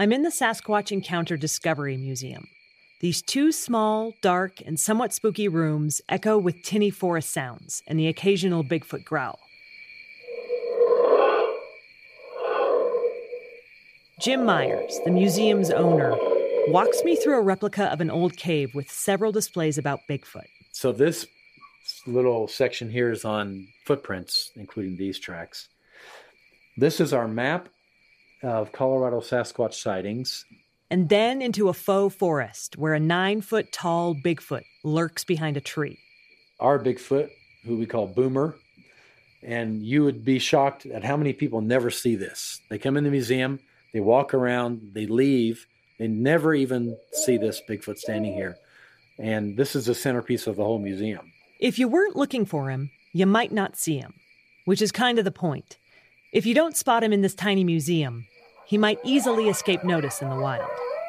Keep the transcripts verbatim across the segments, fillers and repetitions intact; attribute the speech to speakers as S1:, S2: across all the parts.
S1: I'm in the Sasquatch Encounter Discovery Museum. These two small, dark, and somewhat spooky rooms echo with tinny forest sounds and the occasional Bigfoot growl. Jim Myers, the museum's owner, walks me through a replica of an old cave with several displays about Bigfoot.
S2: So this little section here is on footprints, including these tracks. This is our map of Colorado Sasquatch sightings.
S1: And then into a faux forest where a nine-foot-tall Bigfoot lurks behind a tree.
S2: Our Bigfoot, who we call Boomer, and you would be shocked at how many people never see this. They come in the museum, they walk around, they leave, they never even see this Bigfoot standing here. And this is the centerpiece of the whole museum.
S1: If you weren't looking for him, you might not see him, which is kind of the point. If you don't spot him in this tiny museum, he might easily escape notice in the wild.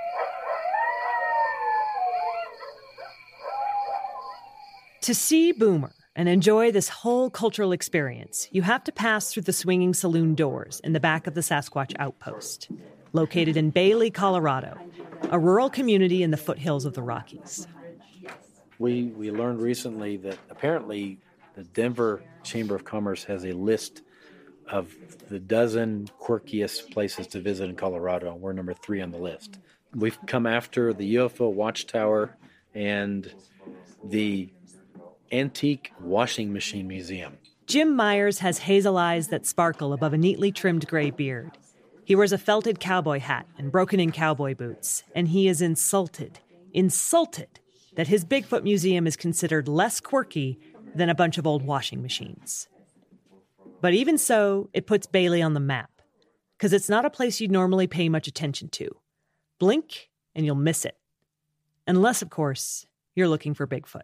S1: To see Boomer and enjoy this whole cultural experience, you have to pass through the swinging saloon doors in the back of the Sasquatch Outpost, located in Bailey, Colorado, a rural community in the foothills of the Rockies.
S2: We we learned recently that apparently the Denver Chamber of Commerce has a list of the dozen quirkiest places to visit in Colorado, and we're number three on the list. We've come after the U F O Watchtower and the Antique Washing Machine Museum.
S1: Jim Myers has hazel eyes that sparkle above a neatly trimmed gray beard. He wears a felted cowboy hat and broken-in cowboy boots, and he is insulted, insulted that his Bigfoot museum is considered less quirky than a bunch of old washing machines. But even so, it puts Bailey on the map, because it's not a place you'd normally pay much attention to. Blink, and you'll miss it. Unless, of course, you're looking for Bigfoot.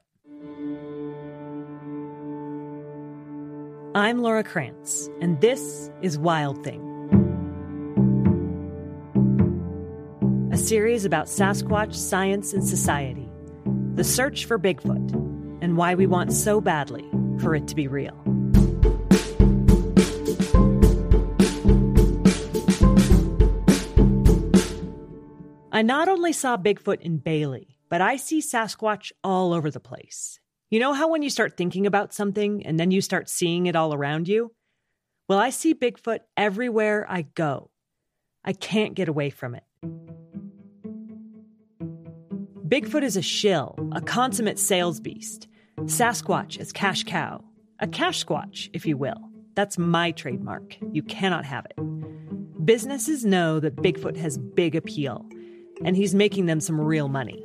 S1: I'm Laura Krantz, and this is Wild Thing, a series about Sasquatch science and society, the search for Bigfoot, and why we want so badly for it to be real. I not only saw Bigfoot in Bailey, but I see Sasquatch all over the place. You know how when you start thinking about something and then you start seeing it all around you? Well, I see Bigfoot everywhere I go. I can't get away from it. Bigfoot is a shill, a consummate sales beast. Sasquatch is cash cow, a cash squatch, if you will. That's my trademark. You cannot have it. Businesses know that Bigfoot has big appeal, and he's making them some real money.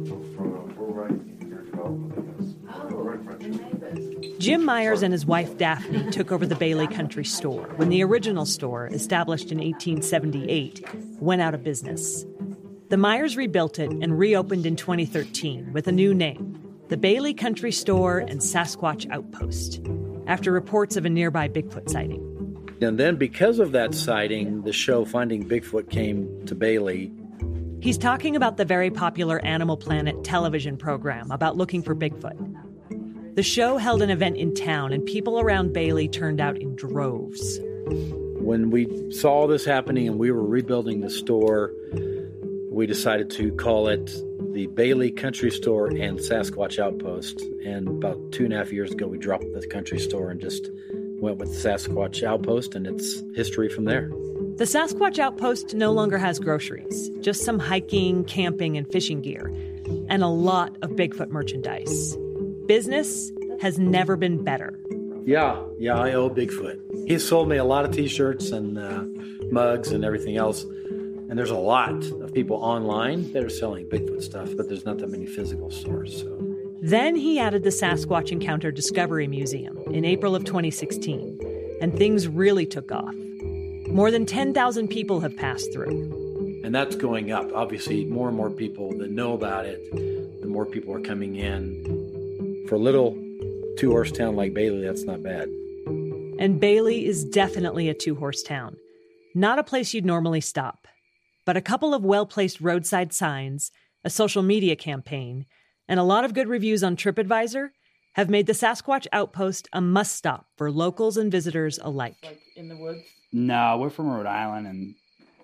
S1: Jim Myers and his wife Daphne took over the Bailey Country Store when the original store, established in eighteen seventy-eight, went out of business. The Myers rebuilt it and reopened in twenty thirteen with a new name, the Bailey Country Store and Sasquatch Outpost, after reports of a nearby Bigfoot sighting.
S2: And then because of that sighting, the show Finding Bigfoot came to Bailey.
S1: He's talking about the very popular Animal Planet television program about looking for Bigfoot. The show held an event in town, and people around Bailey turned out in droves.
S2: When we saw this happening and we were rebuilding the store, we decided to call it the Bailey Country Store and Sasquatch Outpost. And about two and a half years ago, we dropped the country store and just went with Sasquatch Outpost, and it's history from there.
S1: The Sasquatch Outpost no longer has groceries, just some hiking, camping, and fishing gear, and a lot of Bigfoot merchandise. Business has never been better.
S2: Yeah, yeah, I owe Bigfoot. He's sold me a lot of T-shirts and uh, mugs and everything else. And there's a lot of people online that are selling Bigfoot stuff, but there's not that many physical stores. So.
S1: Then he added the Sasquatch Encounter Discovery Museum in April of twenty sixteen, and things really took off. More than ten thousand people have passed through.
S2: And that's going up. Obviously, more and more people that know about it, the more people are coming in. For a little two-horse town like Bailey, that's not bad.
S1: And Bailey is definitely a two-horse town. Not a place you'd normally stop. But a couple of well-placed roadside signs, a social media campaign, and a lot of good reviews on TripAdvisor have made the Sasquatch Outpost a must-stop for locals and visitors alike.
S3: Like in the woods? No, we're from Rhode Island, and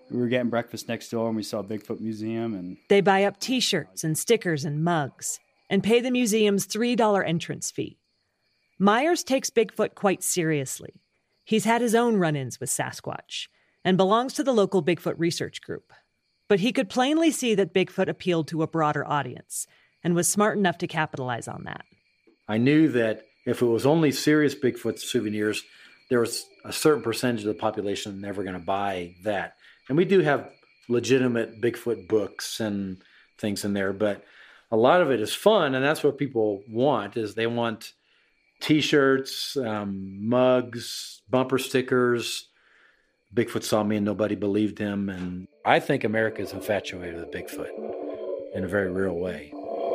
S3: we were getting breakfast next door and we saw Bigfoot Museum. And
S1: they buy up T-shirts and stickers and mugs and pay the museum's three dollars entrance fee. Myers takes Bigfoot quite seriously. He's had his own run-ins with Sasquatch and belongs to the local Bigfoot research group. But he could plainly see that Bigfoot appealed to a broader audience and was smart enough to capitalize on that.
S2: I knew that if it was only serious Bigfoot souvenirs, there was a certain percentage of the population never going to buy that. And we do have legitimate Bigfoot books and things in there, but a lot of it is fun, and that's what people want, is they want T-shirts, um, mugs, bumper stickers. Bigfoot saw me and nobody believed him, and I think America is infatuated with Bigfoot in a very real way.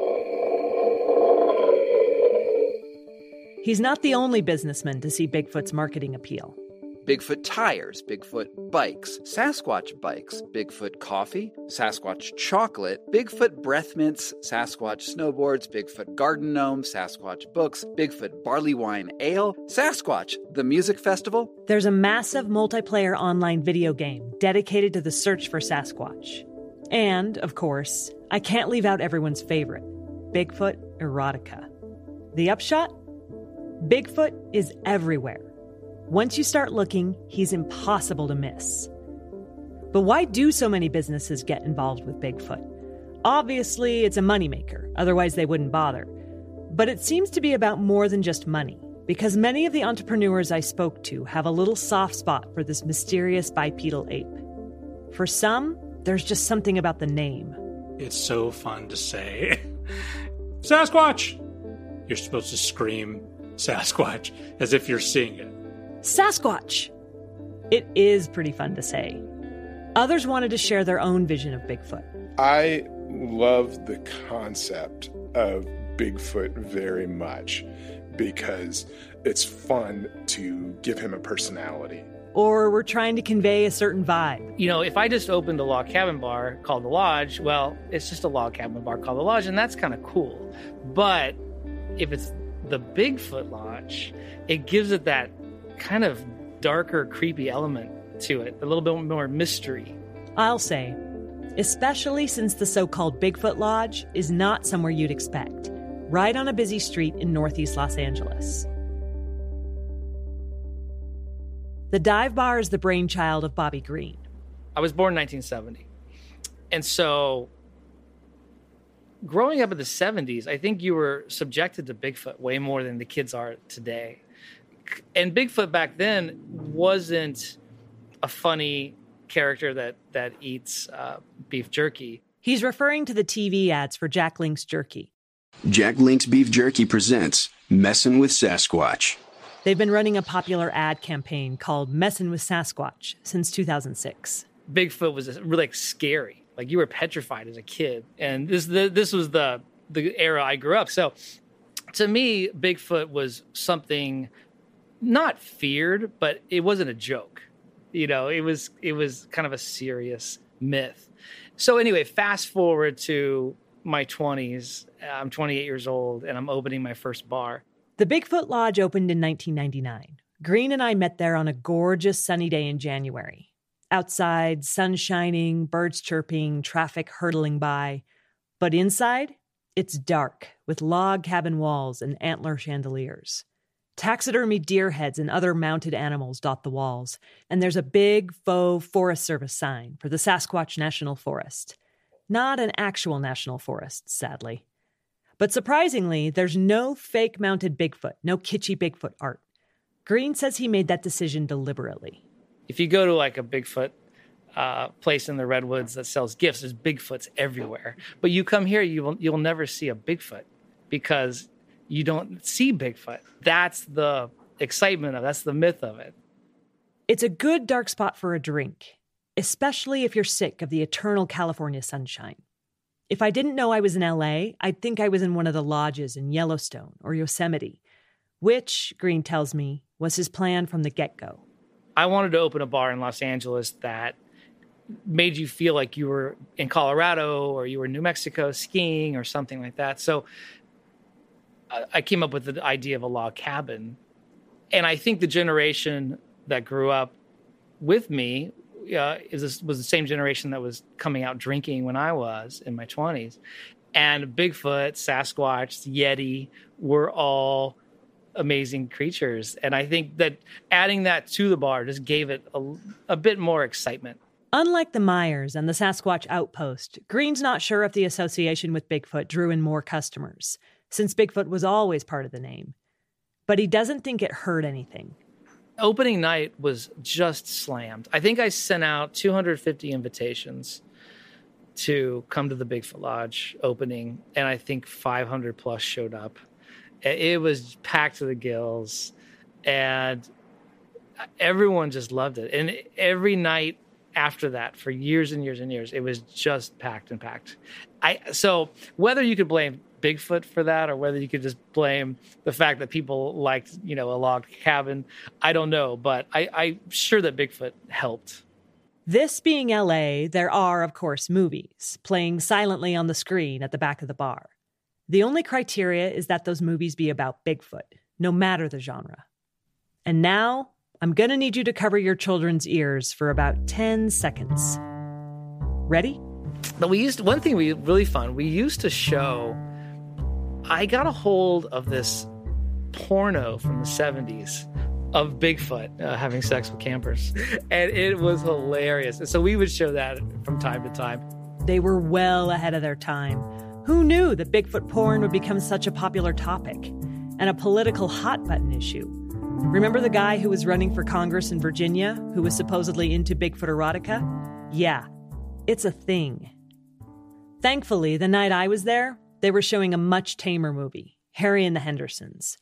S1: He's not the only businessman to see Bigfoot's marketing appeal.
S4: Bigfoot tires, Bigfoot bikes, Sasquatch bikes, Bigfoot coffee, Sasquatch chocolate, Bigfoot breath mints, Sasquatch snowboards, Bigfoot garden gnome, Sasquatch books, Bigfoot barley wine ale, Sasquatch, the music festival.
S1: There's a massive multiplayer online video game dedicated to the search for Sasquatch. And, of course, I can't leave out everyone's favorite, Bigfoot erotica. The upshot? Bigfoot is everywhere. Once you start looking, he's impossible to miss. But why do so many businesses get involved with Bigfoot? Obviously, it's a moneymaker, otherwise they wouldn't bother. But it seems to be about more than just money, because many of the entrepreneurs I spoke to have a little soft spot for this mysterious bipedal ape. For some, there's just something about the name.
S5: It's so fun to say, Sasquatch! You're supposed to scream Sasquatch as if you're seeing it.
S1: Sasquatch! It is pretty fun to say. Others wanted to share their own vision of Bigfoot.
S6: I love the concept of Bigfoot very much because it's fun to give him a personality.
S1: Or we're trying to convey a certain vibe.
S7: You know, if I just opened a log cabin bar called The Lodge, well, it's just a log cabin bar called The Lodge, and that's kind of cool. But if it's the Bigfoot Lodge, it gives it that kind of darker, creepy element to it, a little bit more mystery.
S1: I'll say, especially since the so-called Bigfoot Lodge is not somewhere you'd expect, right on a busy street in northeast Los Angeles. The dive bar is the brainchild of Bobby Green.
S7: I was born in nineteen seventy. And so growing up in the seventies, I think you were subjected to Bigfoot way more than the kids are today. And Bigfoot back then wasn't a funny character that, that eats uh, beef jerky.
S1: He's referring to the T V ads for Jack Link's Jerky.
S8: Jack Link's Beef Jerky presents Messin' with Sasquatch.
S1: They've been running a popular ad campaign called Messin' with Sasquatch since two thousand six.
S7: Bigfoot was really like, scary. Like you were petrified as a kid. And this the, this was the, the era I grew up. So to me, Bigfoot was something not feared, but it wasn't a joke. You know, it was it was kind of a serious myth. So anyway, fast forward to my twenties. I'm twenty-eight years old, and I'm opening my first bar.
S1: The Bigfoot Lodge opened in nineteen ninety-nine. Green and I met there on a gorgeous sunny day in January. Outside, sun shining, birds chirping, traffic hurtling by. But inside, it's dark, with log cabin walls and antler chandeliers. Taxidermy deer heads and other mounted animals dot the walls, and there's a big faux Forest Service sign for the Sasquatch National Forest. Not an actual national forest, sadly. But surprisingly, there's no fake mounted Bigfoot, no kitschy Bigfoot art. Green says he made that decision deliberately.
S7: If you go to like a Bigfoot uh, place in the Redwoods that sells gifts, there's Bigfoots everywhere. But you come here, you will, you'll never see a Bigfoot because you don't see Bigfoot. That's the excitement of it. That's the myth of it.
S1: It's a good dark spot for a drink, especially if you're sick of the eternal California sunshine. If I didn't know I was in L A, I'd think I was in one of the lodges in Yellowstone or Yosemite, which, Green tells me, was his plan from the get-go.
S7: I wanted to open a bar in Los Angeles that made you feel like you were in Colorado or you were in New Mexico skiing or something like that. So I came up with the idea of a log cabin. And I think the generation that grew up with me uh, is was the same generation that was coming out drinking when I was in my twenties. And Bigfoot, Sasquatch, Yeti were all amazing creatures. And I think that adding that to the bar just gave it a, a bit more excitement.
S1: Unlike the Myers and the Sasquatch Outpost, Green's not sure if the association with Bigfoot drew in more customers, since Bigfoot was always part of the name. But he doesn't think it hurt anything.
S7: Opening night was just slammed. I think I sent out two hundred fifty invitations to come to the Bigfoot Lodge opening, and I think five hundred plus showed up. It was packed to the gills, and everyone just loved it. And every night after that, for years and years and years, it was just packed and packed. I so whether you could blame Bigfoot for that or whether you could just blame the fact that people liked, you know, a log cabin, I don't know. But I, I'm sure that Bigfoot helped.
S1: This being L A, there are, of course, movies playing silently on the screen at the back of the bar. The only criteria is that those movies be about Bigfoot, no matter the genre. And now, I'm going to need you to cover your children's ears for about ten seconds. Ready?
S7: But we used, one thing we really fun, we used to show, I got a hold of this porno from the seventies of Bigfoot uh, having sex with campers. And it was hilarious. And so we would show that from time to time.
S1: They were well ahead of their time. Who knew that Bigfoot porn would become such a popular topic and a political hot-button issue? Remember the guy who was running for Congress in Virginia who was supposedly into Bigfoot erotica? Yeah, it's a thing. Thankfully, the night I was there, they were showing a much tamer movie, Harry and the Hendersons.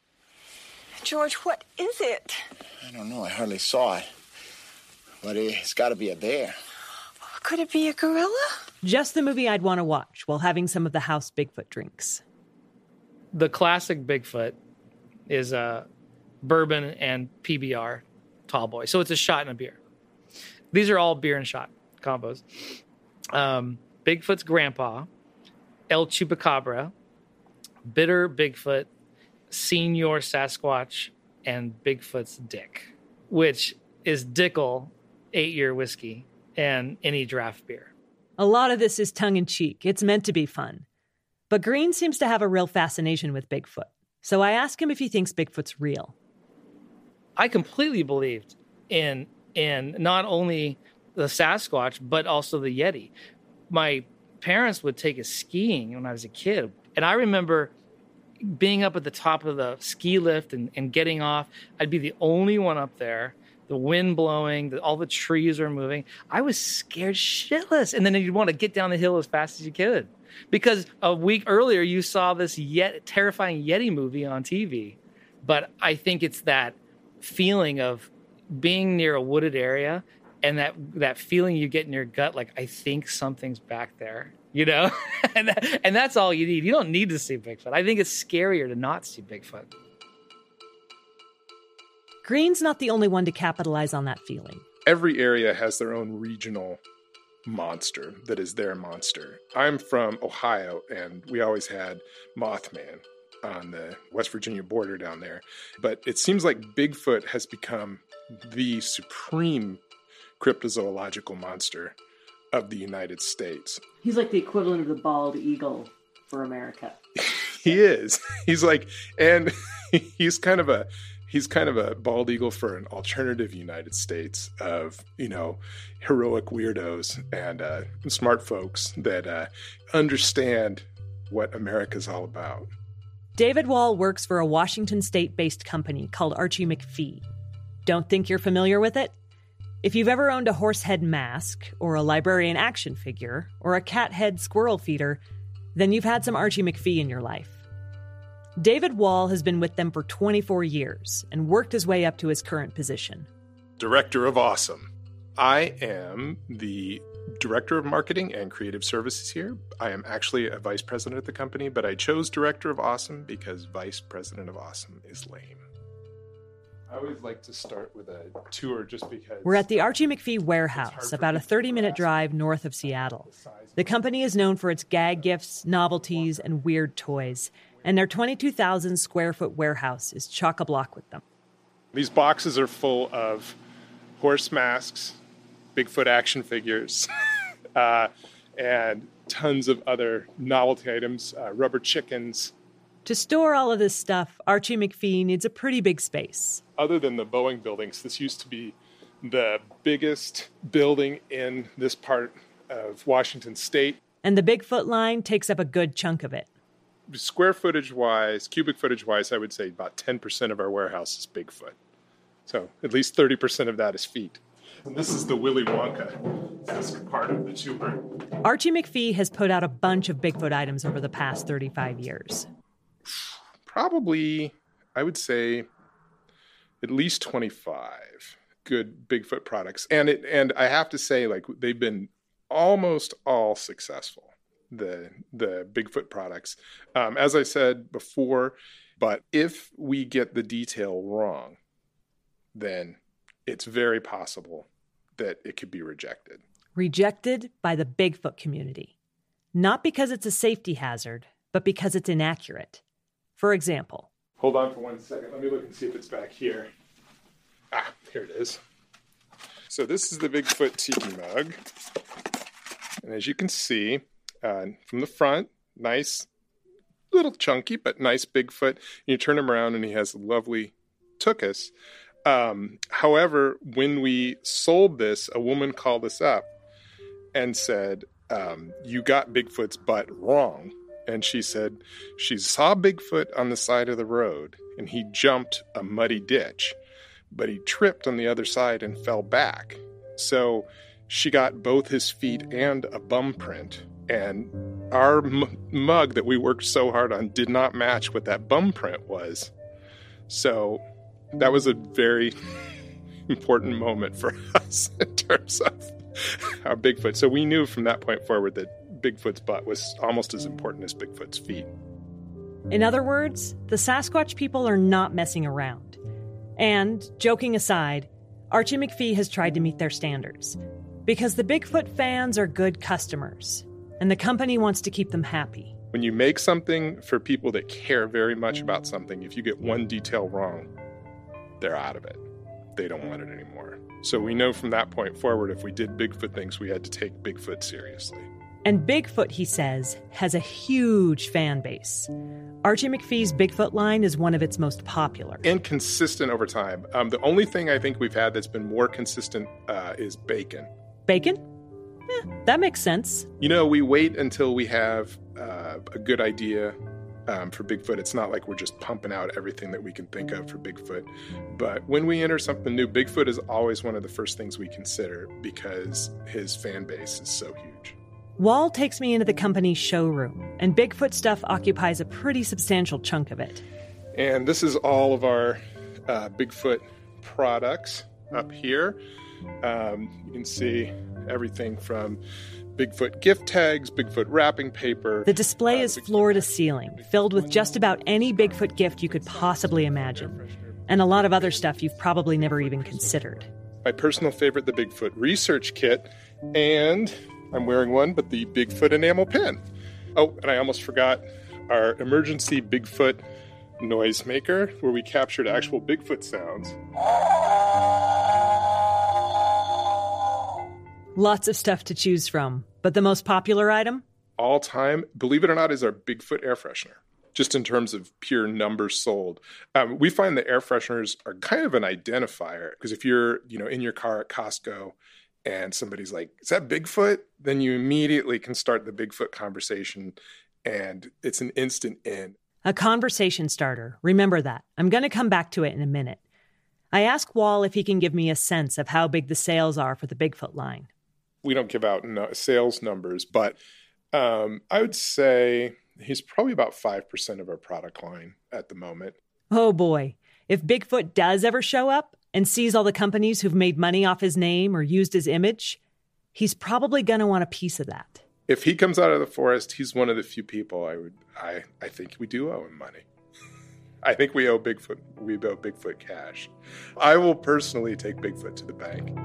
S9: George, what is it?
S10: I don't know. I hardly saw it. But it's got to be a bear.
S9: Could it be a gorilla?
S1: Just the movie I'd want to watch while having some of the house Bigfoot drinks.
S7: The classic Bigfoot is uh, bourbon and P B R tall boy. So it's a shot and a beer. These are all beer and shot combos. Um, Bigfoot's grandpa, El Chupacabra, Bitter Bigfoot, Senior Sasquatch, and Bigfoot's Dick, which is Dickel eight-year whiskey and any draft beer.
S1: A lot of this is tongue-in-cheek. It's meant to be fun. But Green seems to have a real fascination with Bigfoot. So I ask him if he thinks Bigfoot's real.
S7: I completely believed in in not only the Sasquatch, but also the Yeti. My parents would take us skiing when I was a kid. And I remember being up at the top of the ski lift and, and getting off. I'd be the only one up there. The wind blowing, the, all the trees are moving. I was scared shitless. And then you'd want to get down the hill as fast as you could. Because a week earlier, you saw this yet terrifying Yeti movie on T V. But I think it's that feeling of being near a wooded area and that, that feeling you get in your gut, like, I think something's back there, you know? and, that, and that's all you need. You don't need to see Bigfoot. I think it's scarier to not see Bigfoot.
S1: Green's not the only one to capitalize on that feeling.
S6: Every area has their own regional monster that is their monster. I'm from Ohio, and we always had Mothman on the West Virginia border down there. But it seems like Bigfoot has become the supreme cryptozoological monster of the United States.
S1: He's like the equivalent of the bald eagle for America.
S6: He is. He's like, and he's kind of a He's kind of a bald eagle for an alternative United States of, you know, heroic weirdos and uh, smart folks that uh, understand what America's all about.
S1: David Wall works for a Washington state-based company called Archie McPhee. Don't think you're familiar with it? If you've ever owned a horse head mask, or a librarian action figure, or a cat head squirrel feeder, then you've had some Archie McPhee in your life. David Wall has been with them for twenty-four years and worked his way up to his current position.
S6: Director of Awesome. I am the Director of Marketing and Creative Services here. I am actually a Vice President at the company, but I chose Director of Awesome because Vice President of Awesome is lame. I always like to start with a tour just because...
S1: We're at the Archie McPhee warehouse, about a thirty-minute drive north of Seattle. The company is known for its gag gifts, novelties, and weird toys, and their twenty-two thousand square foot warehouse is chock-a-block with them.
S6: These boxes are full of horse masks, Bigfoot action figures, uh, and tons of other novelty items, uh, rubber chickens.
S1: To store all of this stuff, Archie McPhee needs a pretty big space.
S6: Other than the Boeing buildings, this used to be the biggest building in this part of Washington State.
S1: And the Bigfoot line takes up a good chunk of it.
S6: Square footage-wise, cubic footage-wise, I would say about ten percent of our warehouse is Bigfoot. So at least thirty percent of that is feet. And this is the Willy Wonka part of the tour.
S1: Archie McPhee has put out a bunch of Bigfoot items over the past thirty-five years.
S6: Probably, I would say, at least twenty-five good Bigfoot products. And it, and I have to say, like, they've been almost all successful, the the Bigfoot products. Um, as I said before, but if we get the detail wrong, then it's very possible that it could be rejected.
S1: Rejected by the Bigfoot community. Not because it's a safety hazard, but because it's inaccurate. For example.
S6: Hold on for one second. Let me look and see if it's back here. Ah, here it is. So this is the Bigfoot Tiki mug. And as you can see, uh, from the front, nice, little chunky, but nice Bigfoot. You turn him around and he has a lovely tuchus. Um, however, when we sold this, a woman called us up and said, um, you got Bigfoot's butt wrong. And she said she saw Bigfoot on the side of the road and he jumped a muddy ditch, but he tripped on the other side and fell back. So she got both his feet and a bum print. And our m- mug that we worked so hard on did not match what that bum print was. So that was a very important moment for us in terms of our Bigfoot. So we knew from that point forward that Bigfoot's butt was almost as important as Bigfoot's feet.
S1: In other words, the Sasquatch people are not messing around. And, joking aside, Archie McPhee has tried to meet their standards. Because the Bigfoot fans are good customers, and the company wants to keep them happy.
S6: When you make something for people that care very much about something, if you get one detail wrong, they're out of it. They don't want it anymore. So we know from that point forward, if we did Bigfoot things, we had to take Bigfoot seriously.
S1: And Bigfoot, he says, has a huge fan base. Archie McPhee's Bigfoot line is one of its most popular.
S6: And consistent over time. Um, the only thing I think we've had that's been more consistent uh, is bacon.
S1: Bacon? Eh, that makes sense.
S6: You know, we wait until we have uh, a good idea um, for Bigfoot. It's not like we're just pumping out everything that we can think of for Bigfoot. But when we enter something new, Bigfoot is always one of the first things we consider because his fan base is so huge.
S1: Wall takes me into the company's showroom, and Bigfoot stuff occupies a pretty substantial chunk of it.
S6: And this is all of our uh, Bigfoot products up here. Um, you can see everything from Bigfoot gift tags, Bigfoot wrapping paper.
S1: The display
S6: uh,
S1: is
S6: Bigfoot
S1: floor to ceiling, filled with just about any Bigfoot gift you could possibly imagine, and a lot of other stuff you've probably never even considered.
S6: My personal favorite, the Bigfoot research kit, and I'm wearing one, but the Bigfoot enamel pin. Oh, and I almost forgot our emergency Bigfoot noisemaker, where we captured actual Bigfoot sounds.
S1: Lots of stuff to choose from, but the most popular item?
S6: All time, believe it or not, is our Bigfoot air freshener, just in terms of pure numbers sold. Um, we find that air fresheners are kind of an identifier, because if you're, you know, in your car at Costco and somebody's like, is that Bigfoot? Then you immediately can start the Bigfoot conversation, and it's an instant in.
S1: A conversation starter. Remember that. I'm going to come back to it in a minute. I ask Wall if he can give me a sense of how big the sales are for the Bigfoot line.
S6: We don't give out no, sales numbers, but um, I would say he's probably about five percent of our product line at the moment.
S1: Oh boy. If Bigfoot does ever show up and sees all the companies who've made money off his name or used his image, he's probably going to want a piece of that.
S6: If he comes out of the forest, he's one of the few people I would, I, I think we do owe him money. I think we owe Bigfoot, we owe Bigfoot cash. I will personally take Bigfoot to the bank.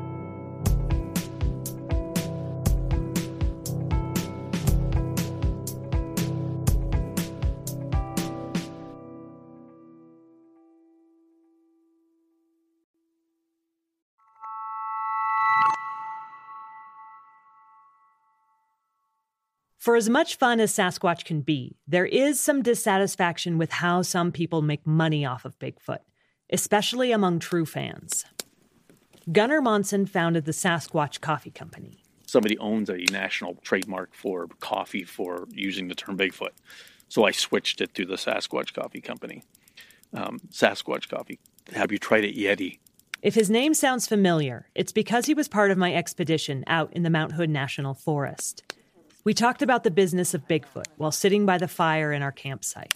S1: For as much fun as Sasquatch can be, there is some dissatisfaction with how some people make money off of Bigfoot, especially among true fans. Gunnar Monson founded the Sasquatch Coffee Company.
S11: Somebody owns a national trademark for coffee for using the term Bigfoot. So I switched it to the Sasquatch Coffee Company. Um, Sasquatch Coffee. Have you tried it, Yeti?
S1: If his name sounds familiar, it's because he was part of my expedition out in the Mount Hood National Forest. We talked about the business of Bigfoot while sitting by the fire in our campsite.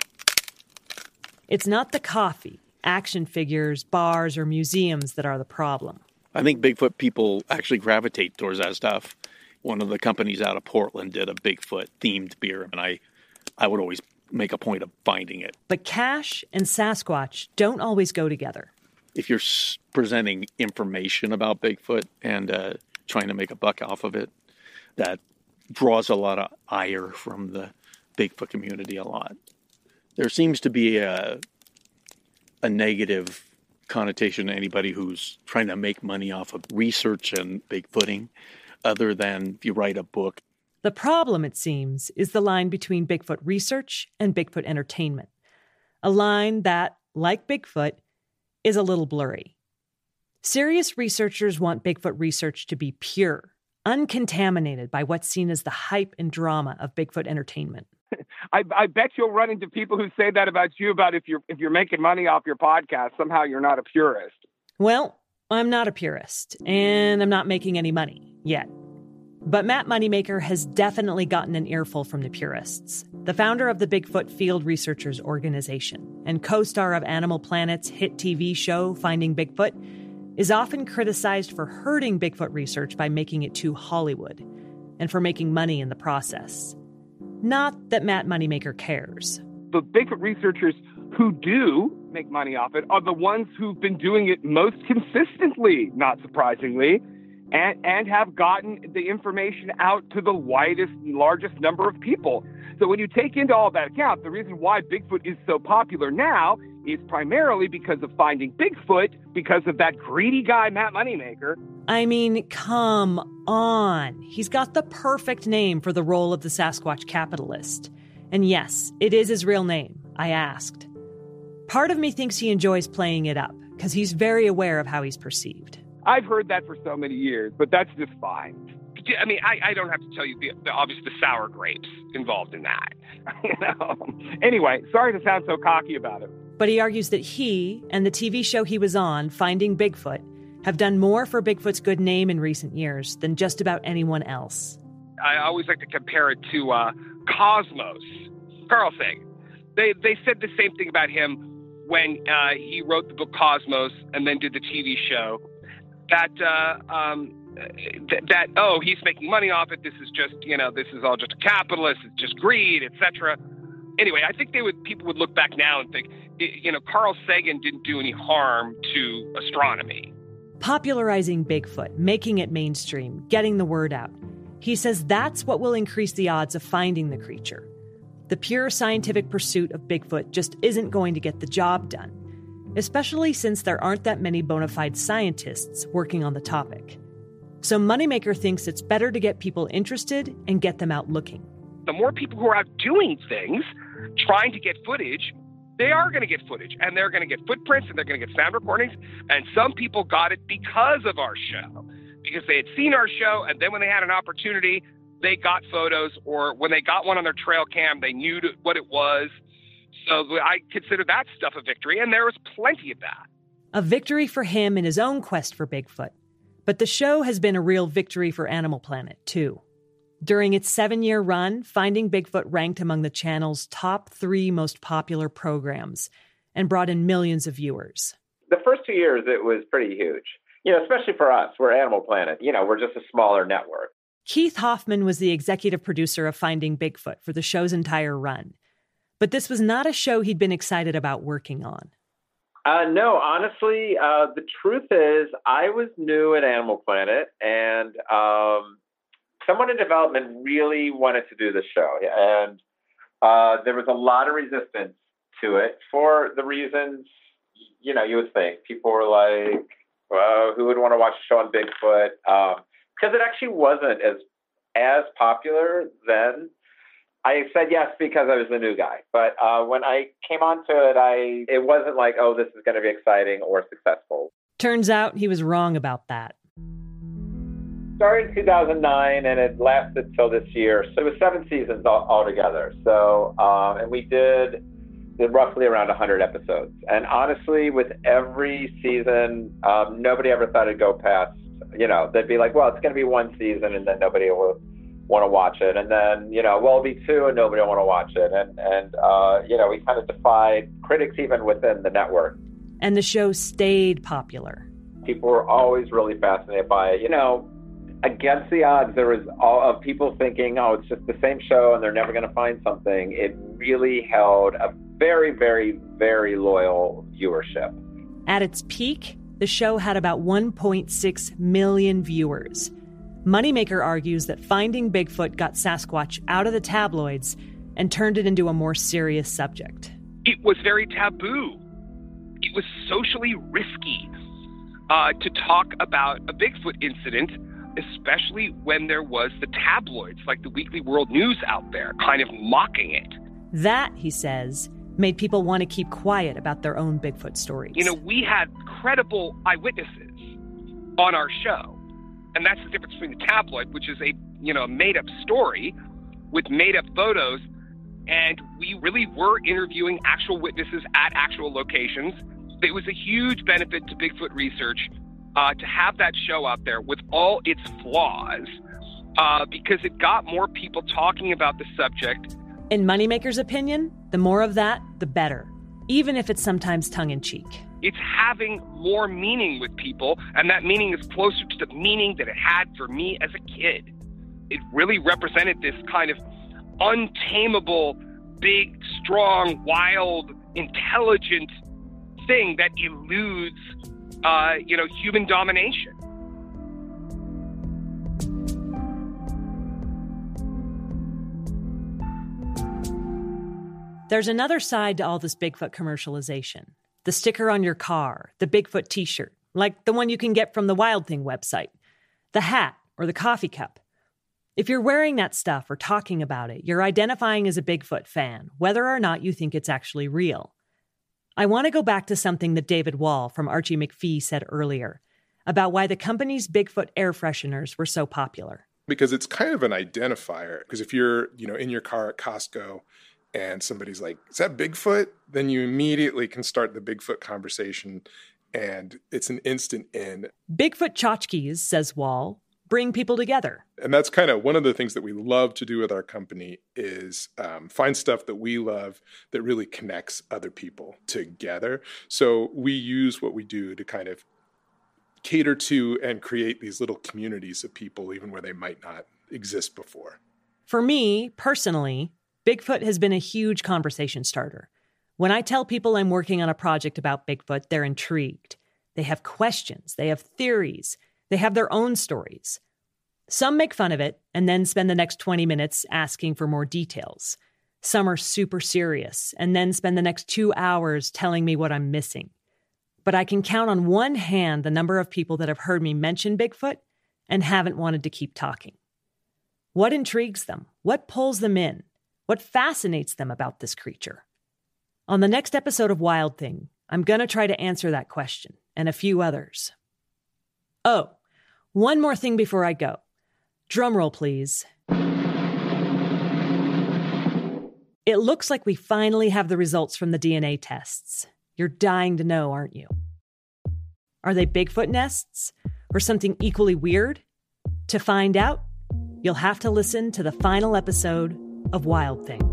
S1: It's not the coffee, action figures, bars, or museums that are the problem.
S11: I think Bigfoot people actually gravitate towards that stuff. One of the companies out of Portland did a Bigfoot-themed beer, and I, I would always make a point of finding it.
S1: But cash and Sasquatch don't always go together.
S11: If you're presenting information about Bigfoot and uh, trying to make a buck off of it, that draws a lot of ire from the Bigfoot community a lot. There seems to be a, a negative connotation to anybody who's trying to make money off of research and Bigfooting, other than if you write a book.
S1: The problem, it seems, is the line between Bigfoot research and Bigfoot entertainment. A line that, like Bigfoot, is a little blurry. Serious researchers want Bigfoot research to be pure, uncontaminated by what's seen as the hype and drama of Bigfoot entertainment.
S12: I, I bet you'll run into people who say that about you, about if you're if you're making money off your podcast, somehow you're not a purist.
S1: Well, I'm not a purist, and I'm not making any money yet. But Matt Moneymaker has definitely gotten an earful from the purists. The founder of the Bigfoot Field Researchers Organization and co-star of Animal Planet's hit T V show Finding Bigfoot is often criticized for hurting Bigfoot research by making it too Hollywood and for making money in the process. Not that Matt Moneymaker cares.
S12: The Bigfoot researchers who do make money off it are the ones who've been doing it most consistently, not surprisingly, and, and have gotten the information out to the widest and largest number of people. So when you take into all that account, the reason why Bigfoot is so popular now is primarily because of Finding Bigfoot, because of that greedy guy, Matt Moneymaker.
S1: I mean, come on. He's got the perfect name for the role of the Sasquatch capitalist. And yes, it is his real name, I asked. Part of me thinks he enjoys playing it up, because he's very aware of how he's perceived.
S12: I've heard that for so many years, but that's just fine. I mean, I, I don't have to tell you the, the obvious, the sour grapes involved in that. You know? Anyway, sorry to sound so cocky about it.
S1: But he argues that he and the T V show he was on, Finding Bigfoot, have done more for Bigfoot's good name in recent years than just about anyone else.
S12: I always like to compare it to uh, Cosmos, Carl Sagan. They they said the same thing about him when uh, he wrote the book Cosmos and then did the T V show. That uh, um, th- that oh, he's making money off it. This is just you know this is all just a capitalist. It's just greed, et cetera. Anyway, I think they would people would look back now and think, you know, Carl Sagan didn't do any harm to astronomy.
S1: Popularizing Bigfoot, making it mainstream, getting the word out. He says that's what will increase the odds of finding the creature. The pure scientific pursuit of Bigfoot just isn't going to get the job done, especially since there aren't that many bona fide scientists working on the topic. So Moneymaker thinks it's better to get people interested and get them out looking.
S12: The more people who are out doing things, trying to get footage, they are going to get footage, and they're going to get footprints, and they're going to get sound recordings, and some people got it because of our show, because they had seen our show, and then when they had an opportunity, they got photos, or when they got one on their trail cam, they knew what it was. So I consider that stuff a victory, and there was plenty of that.
S1: A victory for him in his own quest for Bigfoot. But the show has been a real victory for Animal Planet, too. During its seven-year run, Finding Bigfoot ranked among the channel's top three most popular programs and brought in millions of viewers.
S13: The first two years, it was pretty huge. You know, especially for us. We're Animal Planet. You know, we're just a smaller network.
S1: Keith Hoffman was the executive producer of Finding Bigfoot for the show's entire run. But this was not a show he'd been excited about working on.
S13: Uh, no, honestly, uh, the truth is I was new at Animal Planet, and um, someone in development really wanted to do the show. And uh, there was a lot of resistance to it for the reasons, you know, you would think. People were like, well, who would want to watch a show on Bigfoot? Um, because it actually wasn't as as popular then. I said yes because I was the new guy. But uh, when I came onto it, I it wasn't like, oh, this is going to be exciting or successful.
S1: Turns out he was wrong about that.
S13: Started in two thousand nine, and it lasted till this year. So it was seven seasons all, altogether. So, um, and we did, did roughly around one hundred episodes. And honestly, with every season, um, nobody ever thought it'd go past, you know, they'd be like, well, it's going to be one season, and then nobody will want to watch it. And then, you know, well, it'll be two, and nobody will want to watch it. And, and uh, you know, we kind of defied critics even within the network.
S1: And the show stayed popular.
S13: People were always really fascinated by it. You know, against the odds, there was all of people thinking, oh, it's just the same show and they're never going to find something. It really held a very, very, very loyal viewership.
S1: At its peak, the show had about one point six million viewers. Moneymaker argues that Finding Bigfoot got Sasquatch out of the tabloids and turned it into a more serious subject.
S12: It was very taboo. It was socially risky uh, to talk about a Bigfoot incident, especially when there was the tabloids like the Weekly World News out there kind of mocking it.
S1: That, he says, made people want to keep quiet about their own Bigfoot stories.
S12: You know, we had credible eyewitnesses on our show. And that's the difference between the tabloid, which is a, you know, made-up story with made-up photos. And we really were interviewing actual witnesses at actual locations. It was a huge benefit to Bigfoot research uh, to have that show out there with all its flaws uh, because it got more people talking about the subject.
S1: In Moneymaker's opinion, the more of that, the better, even if it's sometimes tongue-in-cheek.
S12: It's having more meaning with people, and that meaning is closer to the meaning that it had for me as a kid. It really represented this kind of untamable, big, strong, wild, intelligent thing that eludes, uh, you know, human domination.
S1: There's another side to all this Bigfoot commercialization. The sticker on your car, the Bigfoot t-shirt, like the one you can get from the Wild Thing website, the hat or the coffee cup. If you're wearing that stuff or talking about it, you're identifying as a Bigfoot fan, whether or not you think it's actually real. I want to go back to something that David Wall from Archie McPhee said earlier about why the company's Bigfoot air fresheners were so popular.
S6: Because it's kind of an identifier. Because if you're, you know, in your car at Costco and somebody's like, is that Bigfoot? Then you immediately can start the Bigfoot conversation, and it's an instant in.
S1: Bigfoot tchotchkes, says Wall, bring people together.
S6: And that's kind of one of the things that we love to do with our company is um, find stuff that we love that really connects other people together. So we use what we do to kind of cater to and create these little communities of people, even where they might not exist before.
S1: For me, personally, Bigfoot has been a huge conversation starter. When I tell people I'm working on a project about Bigfoot, they're intrigued. They have questions. They have theories. They have their own stories. Some make fun of it and then spend the next twenty minutes asking for more details. Some are super serious and then spend the next two hours telling me what I'm missing. But I can count on one hand the number of people that have heard me mention Bigfoot and haven't wanted to keep talking. What intrigues them? What pulls them in? What fascinates them about this creature? On the next episode of Wild Thing, I'm going to try to answer that question and a few others. Oh, one more thing before I go. Drum roll, please. It looks like we finally have the results from the D N A tests. You're dying to know, aren't you? Are they Bigfoot nests or something equally weird? To find out, you'll have to listen to the final episode of Wild Thing.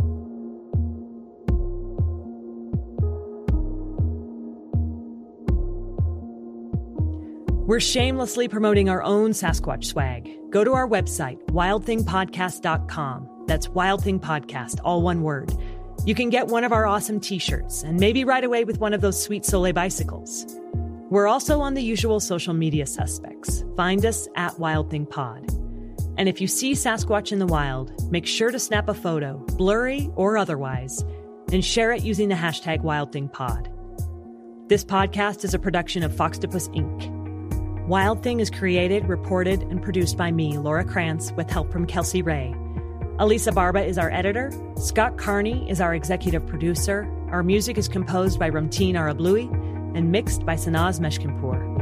S1: We're shamelessly promoting our own Sasquatch swag. Go to our website, wild thing podcast dot com. That's Wild Thing Podcast, all one word. You can get one of our awesome t-shirts and maybe ride away with one of those sweet Soleil bicycles. We're also on the usual social media suspects. Find us at Wild Thing Pod. And if you see Sasquatch in the wild, make sure to snap a photo, blurry or otherwise, and share it using the hashtag WildThingPod. This podcast is a production of Foxtopus Incorporated. Wild Thing is created, reported, and produced by me, Laura Krantz, with help from Kelsey Ray. Elisa Barba is our editor. Scott Carney is our executive producer. Our music is composed by Ramteen Arablui and mixed by Sanaz Meshkinpour.